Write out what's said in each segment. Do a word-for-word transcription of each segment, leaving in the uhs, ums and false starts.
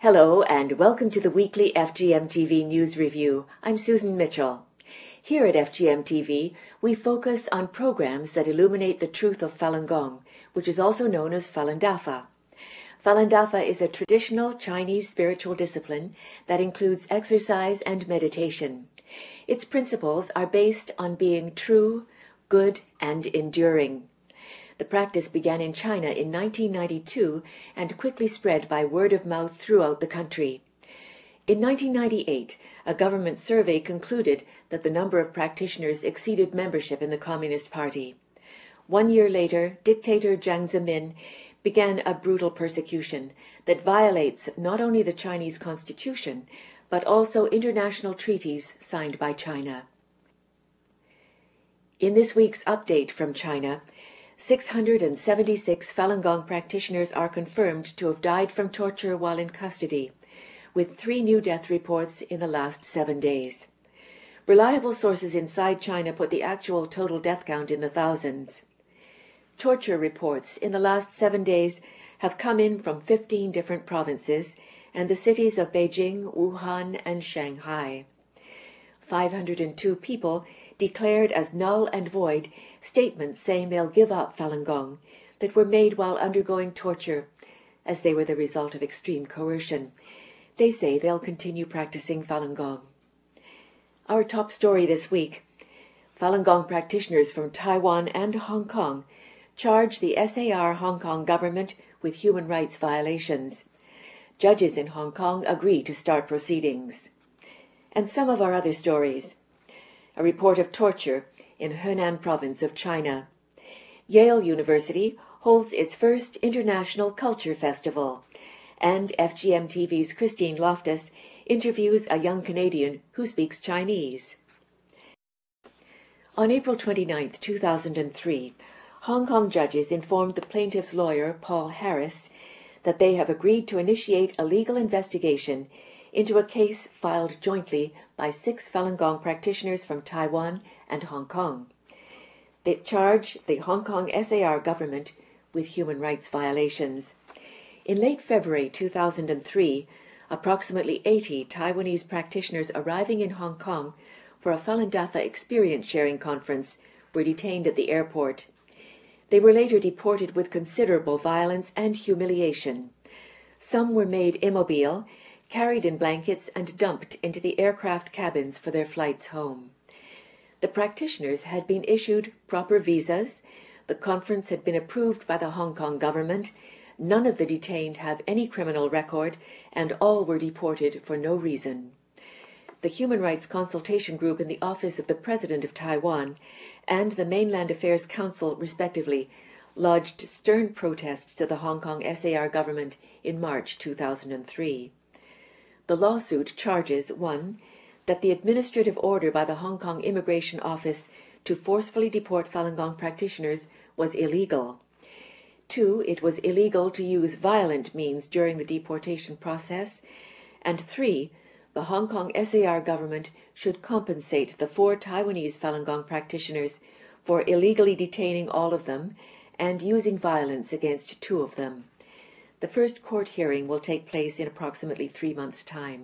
Hello and welcome to the weekly F G M T V News Review. I'm Susan Mitchell. Here at F G M T V, we focus on programs that illuminate the truth of Falun Gong, which is also known as Falun Dafa. Falun Dafa is a traditional Chinese spiritual discipline that includes exercise and meditation. Its principles are based on being true, good, and enduring. The practice began in China in nineteen ninety-two and quickly spread by word of mouth throughout the country. In nineteen ninety-eight, a government survey concluded that the number of practitioners exceeded membership in the Communist Party. One year later, dictator Jiang Zemin began a brutal persecution that violates not only the Chinese constitution, but also international treaties signed by China. In this week's update from China, six hundred seventy-six Falun Gong practitioners are confirmed to have died from torture while in custody, with three new death reports in the last seven days. Reliable sources inside China put the actual total death count in the thousands. Torture reports in the last seven days have come in from fifteen different provinces and the cities of Beijing, Wuhan, and Shanghai. five hundred two people declared as null and void statements saying they'll give up Falun Gong that were made while undergoing torture, as they were the result of extreme coercion. They say they'll continue practicing Falun Gong. Our top story this week: Falun Gong practitioners from Taiwan and Hong Kong charge the S A R Hong Kong government with human rights violations. Judges in Hong Kong agree to start proceedings. And some of our other stories. A report of torture in Henan province of China. Yale University holds its first International Culture Festival. And F G M T V's Christine Loftus interviews a young Canadian who speaks Chinese. On April twenty-ninth, two thousand three, Hong Kong judges informed the plaintiff's lawyer, Paul Harris, that they have agreed to initiate a legal investigation into a case filed jointly by six Falun Gong practitioners from Taiwan and Hong Kong. They charge the Hong Kong S A R government with human rights violations. In late February two thousand three, approximately eighty Taiwanese practitioners arriving in Hong Kong for a Falun Dafa experience-sharing conference were detained at the airport. They were later deported with considerable violence and humiliation. Some were made immobile, carried in blankets, and dumped into the aircraft cabins for their flights home. The practitioners had been issued proper visas, the conference had been approved by the Hong Kong government, none of the detained have any criminal record, and all were deported for no reason. The Human Rights Consultation Group in the Office of the President of Taiwan and the Mainland Affairs Council, respectively, lodged stern protests to the Hong Kong S A R government in March two thousand three. The lawsuit charges, one, that the administrative order by the Hong Kong Immigration Office to forcefully deport Falun Gong practitioners was illegal. Two, it was illegal to use violent means during the deportation process. And three, the Hong Kong S A R government should compensate the four Taiwanese Falun Gong practitioners for illegally detaining all of them and using violence against two of them. The first court hearing will take place in approximately three months' time.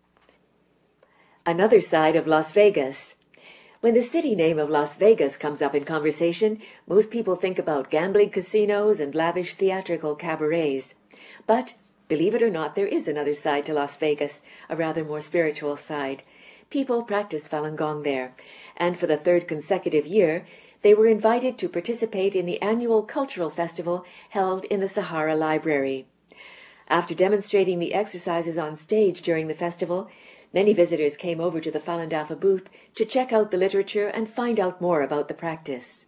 Another side of Las Vegas. When the city name of Las Vegas comes up in conversation, most people think about gambling casinos and lavish theatrical cabarets. But, believe it or not, there is another side to Las Vegas, a rather more spiritual side. People practice Falun Gong there, and for the third consecutive year, they were invited to participate in the annual cultural festival held in the Sahara Library. After demonstrating the exercises on stage during the festival, many visitors came over to the Falun Dafa booth to check out the literature and find out more about the practice.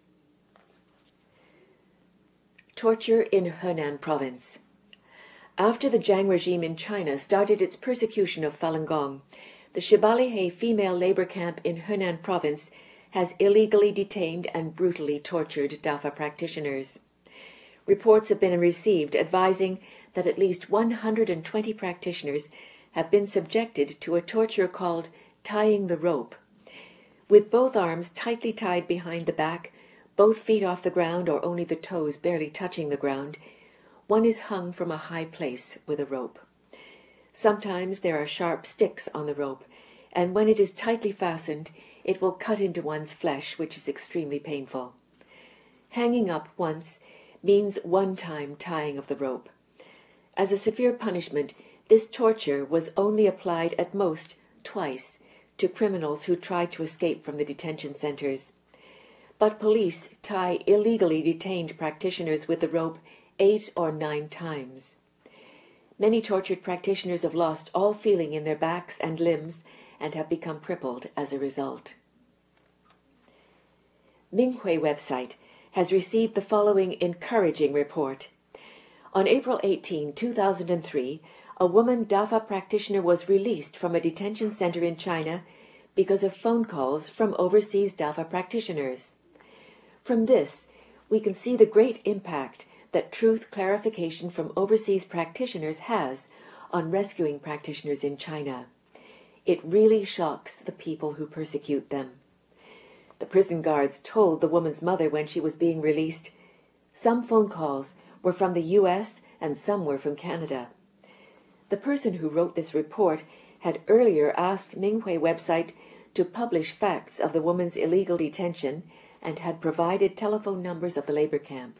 Torture in Henan province. After the Jiang regime in China started its persecution of Falun Gong, the Shibalihe female labor camp in Henan province has illegally detained and brutally tortured Dafa practitioners. Reports have been received advising that at least one hundred twenty practitioners have been subjected to a torture called tying the rope. With both arms tightly tied behind the back, both feet off the ground or only the toes barely touching the ground, one is hung from a high place with a rope. Sometimes there are sharp sticks on the rope, and when it is tightly fastened, it will cut into one's flesh, which is extremely painful. Hanging up once means one time tying of the rope. As a severe punishment, this torture was only applied at most twice to criminals who tried to escape from the detention centers. But police tie illegally detained practitioners with the rope eight or nine times. Many tortured practitioners have lost all feeling in their backs and limbs and have become crippled as a result. Minghui website has received the following encouraging report. On April eighteenth, two thousand three, a woman DAFA practitioner was released from a detention center in China because of phone calls from overseas DAFA practitioners. From this, we can see the great impact that truth clarification from overseas practitioners has on rescuing practitioners in China. It really shocks the people who persecute them. The prison guards told the woman's mother when she was being released, some phone calls were from the U S and some were from Canada. The person who wrote this report had earlier asked Minghui website to publish facts of the woman's illegal detention and had provided telephone numbers of the labor camp.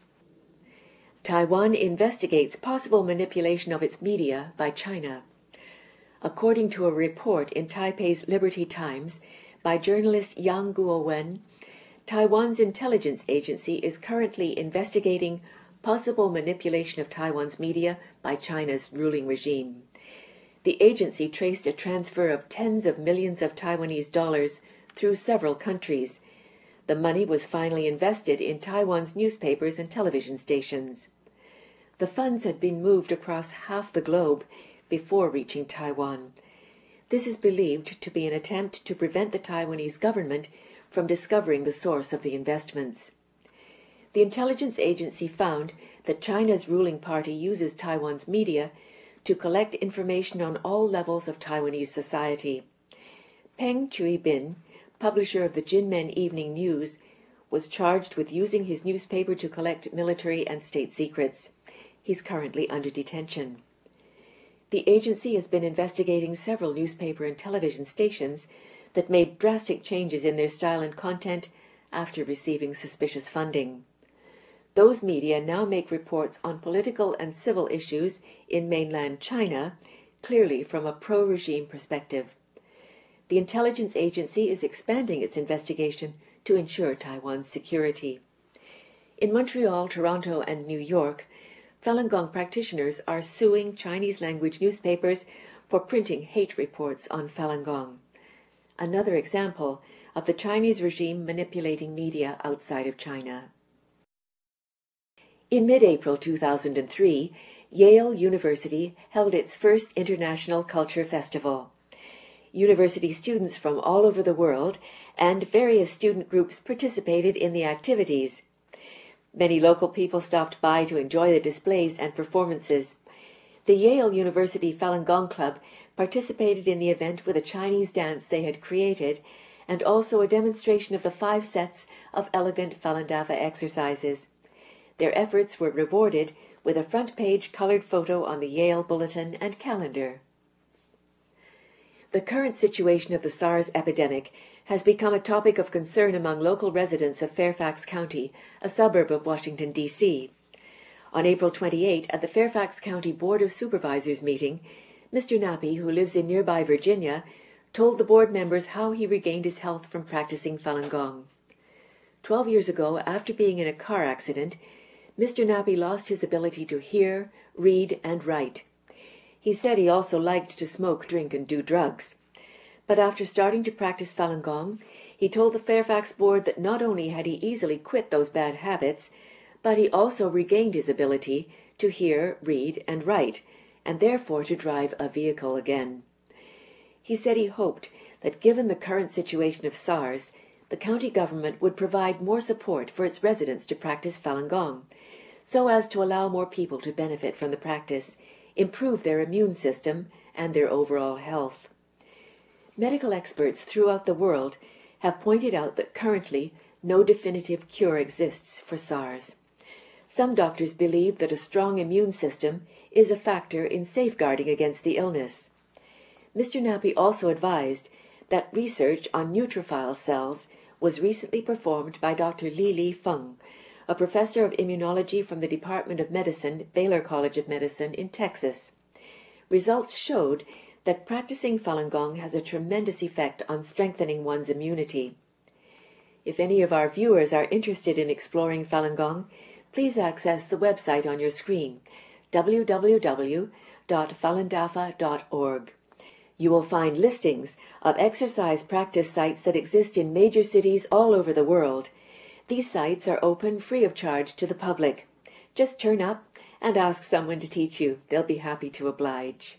Taiwan investigates possible manipulation of its media by China. According to a report in Taipei's Liberty Times by journalist Yang Guowen, Taiwan's intelligence agency is currently investigating possible manipulation of Taiwan's media by China's ruling regime. The agency traced a transfer of tens of millions of Taiwanese dollars through several countries. The money was finally invested in Taiwan's newspapers and television stations. The funds had been moved across half the globe before reaching Taiwan. This is believed to be an attempt to prevent the Taiwanese government from discovering the source of the investments. The intelligence agency found that China's ruling party uses Taiwan's media to collect information on all levels of Taiwanese society. Peng Chui-bin, publisher of the Jinmen Evening News, was charged with using his newspaper to collect military and state secrets. He's currently under detention. The agency has been investigating several newspaper and television stations that made drastic changes in their style and content after receiving suspicious funding. Those media now make reports on political and civil issues in mainland China, clearly from a pro-regime perspective. The intelligence agency is expanding its investigation to ensure Taiwan's security. In Montreal, Toronto, and New York, Falun Gong practitioners are suing Chinese-language newspapers for printing hate reports on Falun Gong. Another example of the Chinese regime manipulating media outside of China. In mid-April two thousand three, Yale University held its first International Culture Festival. University students from all over the world and various student groups participated in the activities. Many local people stopped by to enjoy the displays and performances. The Yale University Falun Gong Club participated in the event with a Chinese dance they had created and also a demonstration of the five sets of elegant Falun Dafa exercises. Their efforts were rewarded with a front-page colored photo on the Yale Bulletin and calendar. The current situation of the SARS epidemic has become a topic of concern among local residents of Fairfax County, a suburb of Washington, D C On April twenty-eighth, at the Fairfax County Board of Supervisors meeting, Mister Nappy, who lives in nearby Virginia, told the board members how he regained his health from practicing Falun Gong. Twelve years ago, after being in a car accident, Mister Nappy lost his ability to hear, read, and write. He said he also liked to smoke, drink, and do drugs. But after starting to practice Falun Gong, he told the Fairfax board that not only had he easily quit those bad habits, but he also regained his ability to hear, read, and write, and therefore to drive a vehicle again. He said he hoped that given the current situation of SARS, the county government would provide more support for its residents to practice Falun Gong, so as to allow more people to benefit from the practice, improve their immune system, and their overall health. Medical experts throughout the world have pointed out that currently no definitive cure exists for SARS. Some doctors believe that a strong immune system is a factor in safeguarding against the illness. Mister Nappy also advised that research on neutrophil cells was recently performed by Doctor Li Li Feng, a professor of immunology from the Department of Medicine, Baylor College of Medicine in Texas. Results showed that practicing Falun Gong has a tremendous effect on strengthening one's immunity. If any of our viewers are interested in exploring Falun Gong, please access the website on your screen, w w w dot falun dafa dot org. You will find listings of exercise practice sites that exist in major cities all over the world. These sites are open free of charge to the public. Just turn up and ask someone to teach you. They'll be happy to oblige.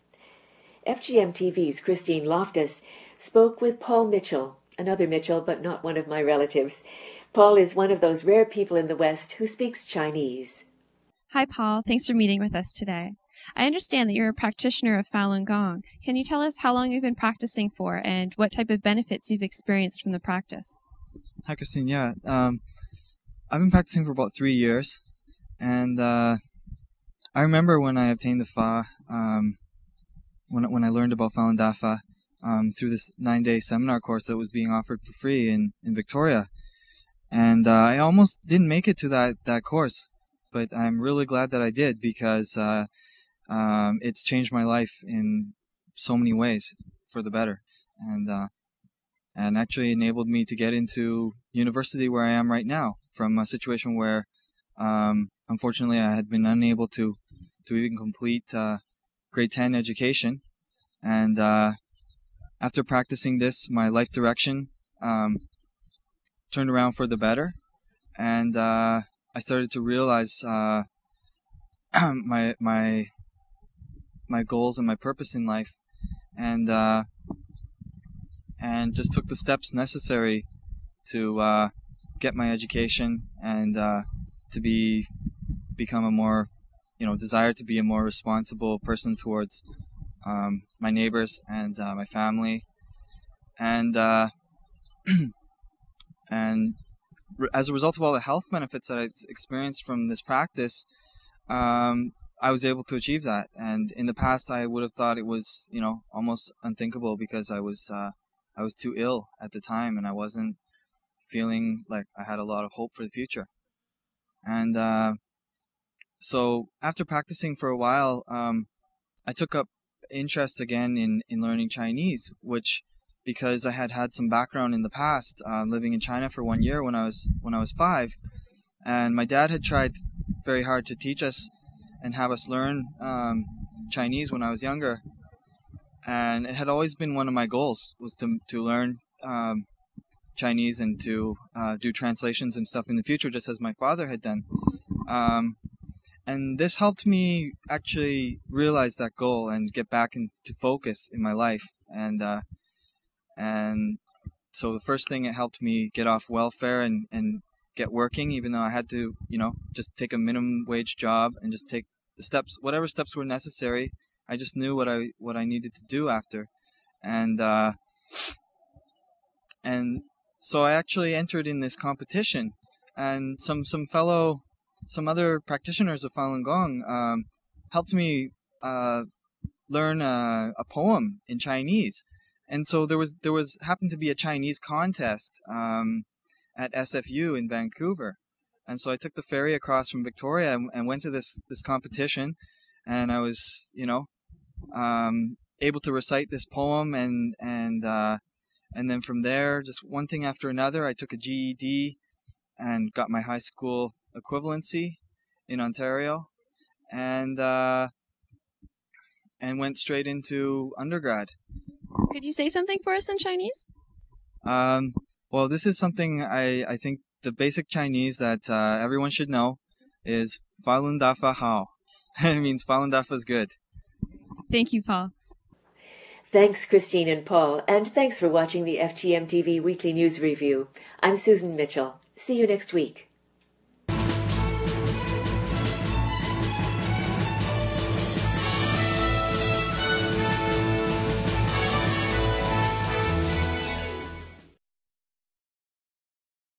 F G M T V's Christine Loftus spoke with Paul Mitchell, another Mitchell but not one of my relatives. Paul is one of those rare people in the West who speaks Chinese. Hi, Paul. Thanks for meeting with us today. I understand that you're a practitioner of Falun Gong. Can you tell us how long you've been practicing for and what type of benefits you've experienced from the practice? Hi, Christine. Yeah, um, I've been practicing for about three years, and uh, I remember when I obtained the Fa, um, when when I learned about Falun Dafa um, through this nine-day seminar course that was being offered for free in in Victoria, and uh, I almost didn't make it to that that course, but I'm really glad that I did because uh, um, it's changed my life in so many ways for the better, and. Uh, and actually enabled me to get into university where I am right now, from a situation where, um, unfortunately, I had been unable to, to even complete uh, grade ten education. And uh, after practicing this, my life direction um, turned around for the better, and uh, I started to realize uh, my my my goals and my purpose in life, and. Uh, and just took the steps necessary to uh, get my education and uh, to be become a more, you know, desire to be a more responsible person towards um, my neighbors and uh, my family, and uh, and as a result of all the health benefits that I experienced from this practice, um, I was able to achieve that. And in the past, I would have thought it was, you know, almost unthinkable because I was. Uh, I was too ill at the time, and I wasn't feeling like I had a lot of hope for the future. And uh, so after practicing for a while, um, I took up interest again in, in learning Chinese, which, because I had had some background in the past, uh, living in China for one year when I was when I was five, and my dad had tried very hard to teach us and have us learn um, Chinese when I was younger. And it had always been one of my goals, was to to learn um, Chinese and to uh, do translations and stuff in the future, just as my father had done. Um, and this helped me actually realize that goal and get back into focus in my life. And uh, and so the first thing, it helped me get off welfare and, and get working, even though I had to, you know, just take a minimum wage job and just take the steps, whatever steps were necessary. I just knew what I what I needed to do after, and uh, and so I actually entered in this competition, and some some fellow, some other practitioners of Falun Gong um, helped me uh, learn a, a poem in Chinese, and so there was there was happened to be a Chinese contest um, at S F U in Vancouver, and so I took the ferry across from Victoria and, and went to this this competition, and I was, you know. Um, able to recite this poem, and and uh, and then from there, just one thing after another, I took a G E D and got my high school equivalency in Ontario, and uh, and went straight into undergrad. Could you say something for us in Chinese? Um, well, this is something I I think the basic Chinese that uh, everyone should know is Falun Dafa Hao. It means Falun Dafa is good. Thank you, Paul. Thanks, Christine and Paul, and thanks for watching the F G M T V Weekly News Review. I'm Susan Mitchell. See you next week.